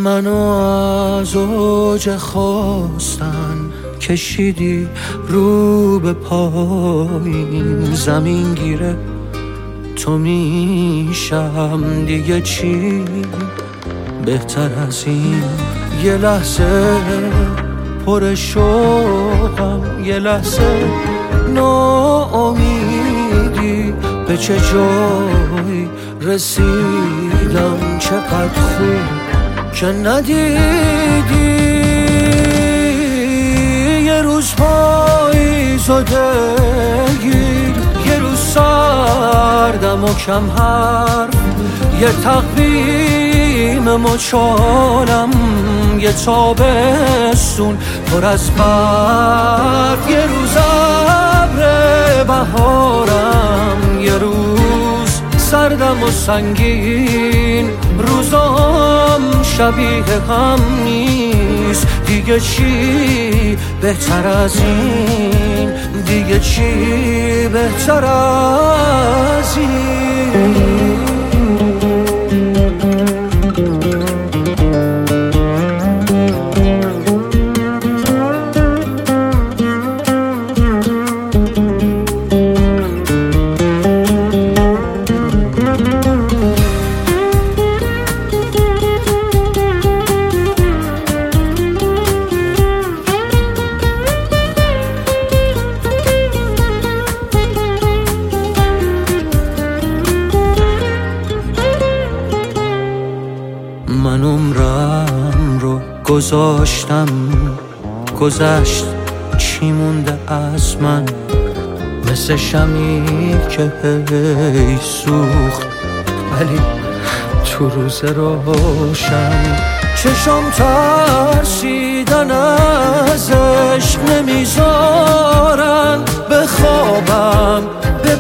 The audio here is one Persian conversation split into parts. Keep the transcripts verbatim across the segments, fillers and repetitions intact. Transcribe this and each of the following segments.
منو از اوج خواستن کشیدی رو به پایین، زمین گیره تو میشم دیگه چی بهتر از این. یه لحظه پر شوقم، یه لحظه ناامیدی، به چه جایی رسیدم، چقدر خوب که ندیدی. یه روز پاییزو دلگیر، یه روز سردم و کم حرف، یه تقویم مچالم، یه تابستون پر از برف، یه روز ابر بهارم، یه روز سردم و سنگین. روزام شبیه هم نیست، دیگه چی بهتر از این، دیگه چی بهتر از این. من عمرم رو گذاشتم گذشت، چی مونده از من؟ مثل شمی که هی سوخت ولی تو روز روشن. چشم ترسیدن از عشق نمیذارن بخوابم، به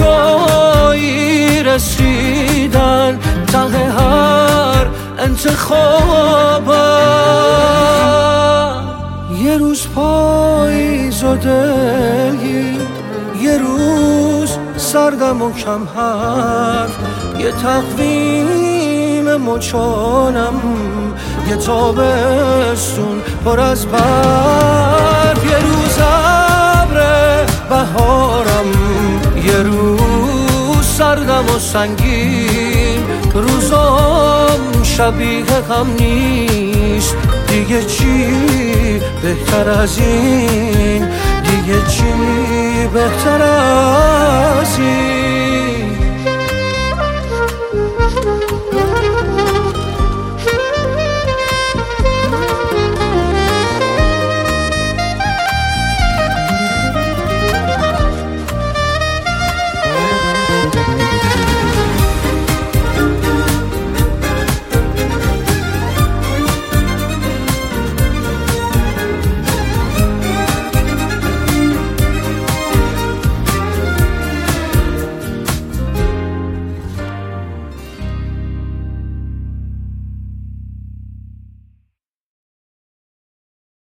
بجایی رسیدن ته هر انتخابم. یه روز پاییز و دلگیر، یه روز سردم و کم حرف، یه تقویم مچالم، یه تابستون پر از برف، یه روز ابر بهارم، یه روز سردم و سنگین. روزام شبیه هم نیست، دیگه چی بهتر از این، دیگه چی بهتر از این.